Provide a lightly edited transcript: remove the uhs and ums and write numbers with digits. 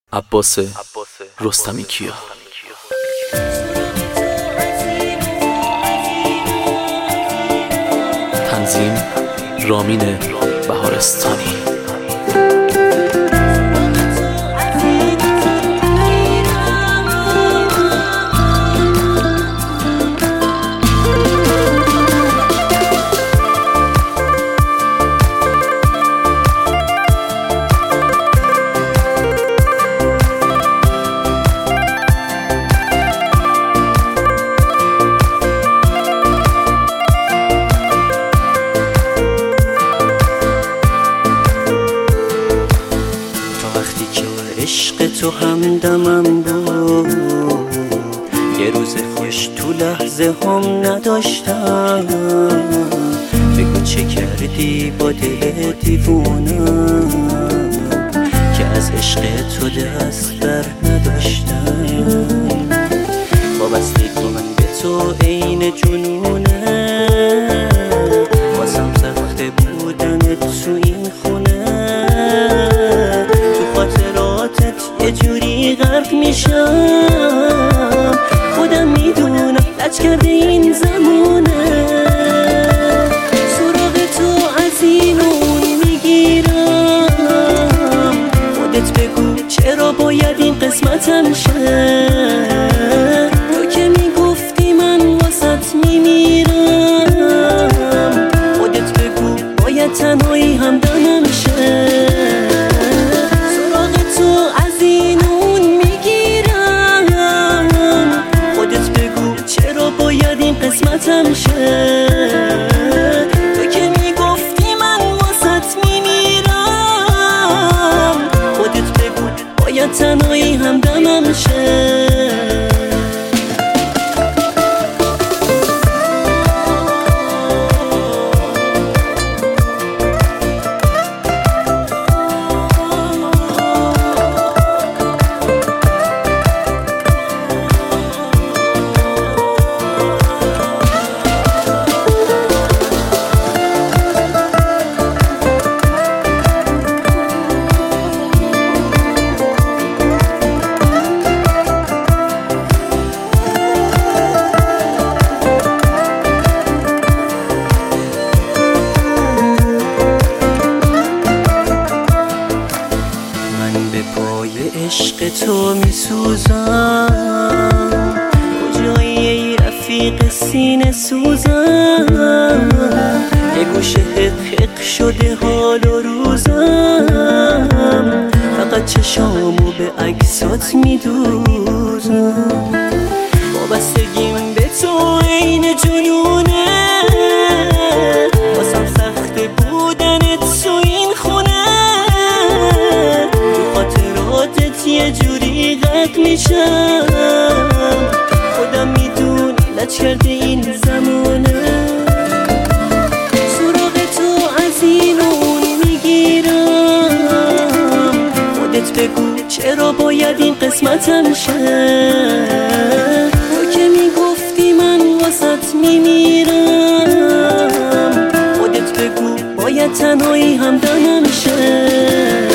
عباس رستمی کیا. تنظیم رامین بهارستانی. عشق تو همدمم بود، یه روز خوش تو لحظه هم نداشتم. بگو چه کردی با دل دیوونم که از عشق تو دست بر نداشتم. وابستگی من به تو عین جنونه، واسم سخته بودنت تو این خونه. یه جوری غرق میشم، خودم میدونم لج کرده این زمونه. سراغ تو از این اون میگیرم، خودت بگو چرا باید این قسمتم شه. تو که میگفتی من واسط میمیرم، خودت بگو باید تنهایی همدمم شه. قسمتم شه. تو که میگفتی من واسط میمیرم، خودت بگو باید تنهایی همدمم شه. عشق تو میسوزم، کجایی ای رفیق سینه سوزم. یه گوشه حق شده حال و روزم، فقط چشامو به عکسات میدوزم. وابستگیم به تو عین جنونه، واسم سخته بودنت تو این خونه. یه جوری غرق میشم، خودم میدونی لج کرده این زمانه. سراغ تو از این اون میگیرم، خودت بگو چرا باید این قسمتم شه. تو که میگفتی من واسط میمیرم، خودت بگو باید تنهایی همدمم شه.